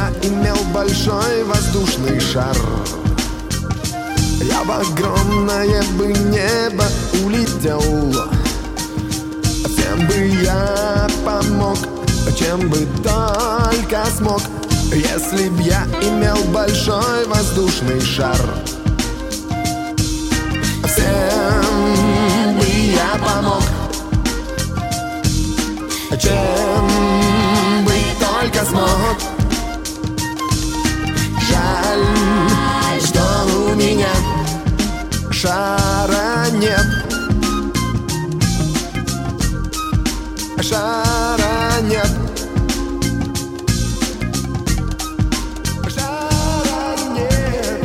я имел большой воздушный шар, я в огромное бы небо улетел. Всем бы я помог, чем бы только смог, если б я имел большой воздушный шар. Всем бы я помог, чем бы только смог. Жаль, что у меня шара нет. Шара нет. Шара нет.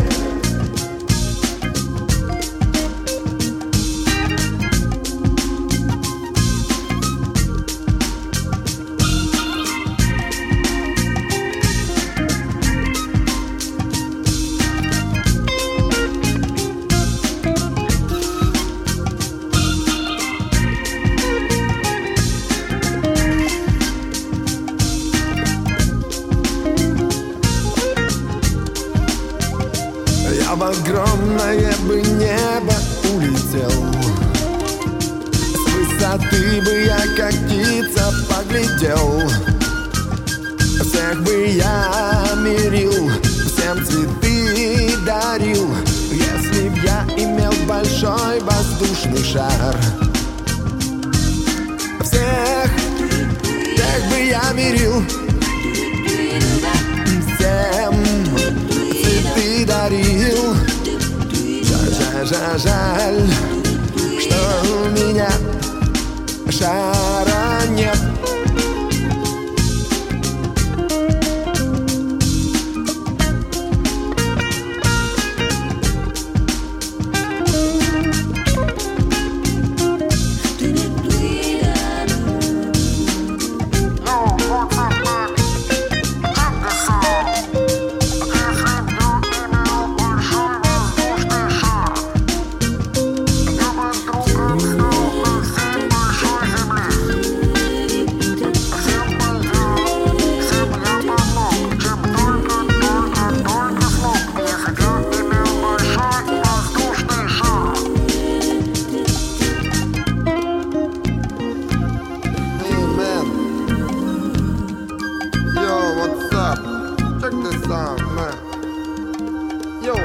Я в огромное бы небо улетел. С высоты бы я как птица поглядел. Всех бы я мирил, всем цветы дарил, если б я имел большой воздушный шар. Всех бы я мирил, всем цветы дарил. Жаль, что у меня шара нет. Check this out, man. Yo.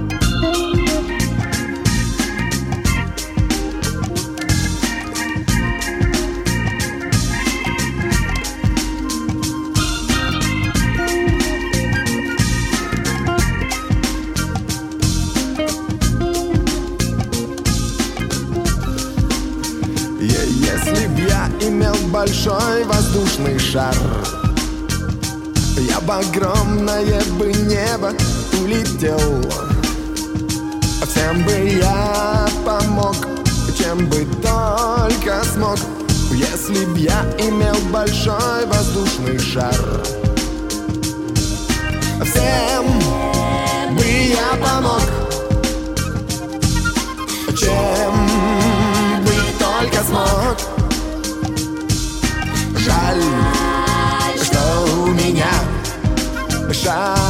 Если б я имел большой воздушный шар, я в огромное бы небо улетел. Всем бы я помог, чем бы только смог, если б я имел большой воздушный шар. Всем бы я помог, чем бы только смог. Жаль, что у меня шар